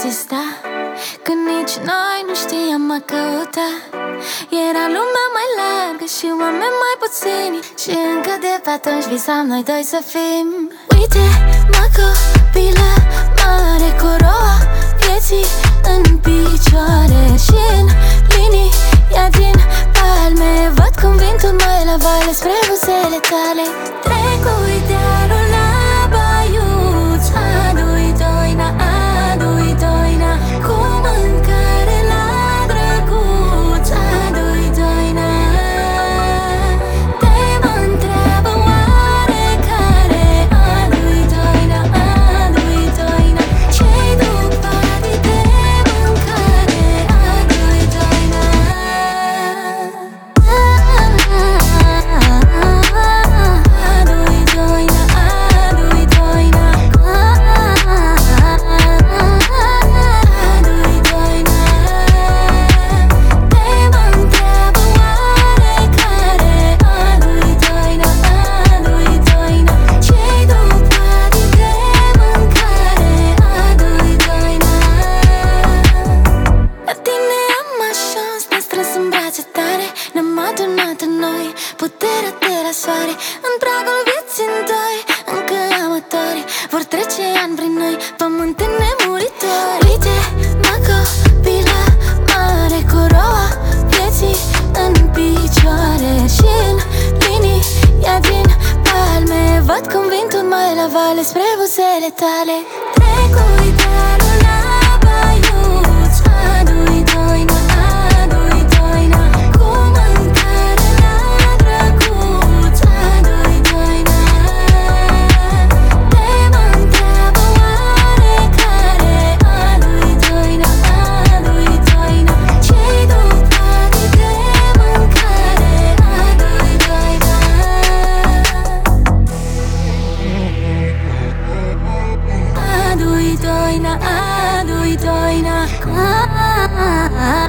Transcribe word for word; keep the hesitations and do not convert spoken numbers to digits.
exista, când nici noi nu știam a căuta. Era lumea mai largă și oameni mai puțini, și încă de pe atunci visam noi doi să fim. Uite, mă copilă mare cu roa vieții în picioare și în linia din palme văd cum vintul mai la vale spre buzele tale. Trec cu idealul la baiuț, adu-i doina, adu-i doina, cu mâncare la drăguț, adu-i doina. Te mă întreabă oarecare, adu-i doina, adu-i doina, ce-i duc patii de mâncare, adu-i doina. Adu-i doina, adu-i doina, adu-i doina. Te mă întreabă oarecare, adu-i doina, adu-i doina, ce-i duc patii de mâncare, adu-i doina. La tine am ajuns, ne-am strâns în brațe tare, ne-am adunat în noi puterea de la soare. În pragul vieții în doi, încă amatori, vor trece ani prin noi, pământ nemuritori. Uite, mă copilă mare cu roa vieții în picioare și în linia din palme văd cum vintul mai la vale spre buzele tale. Trec cu idealul la baiuț, adu-i doina, adu-i doina, cu mâncare la drăguț, adu-i doina. Te mă întreabă oarecare, adu-i doina, adu-i doina, ce-i duc patii de mâncare, adu-i doina. Adu-i doina, adu-i doina,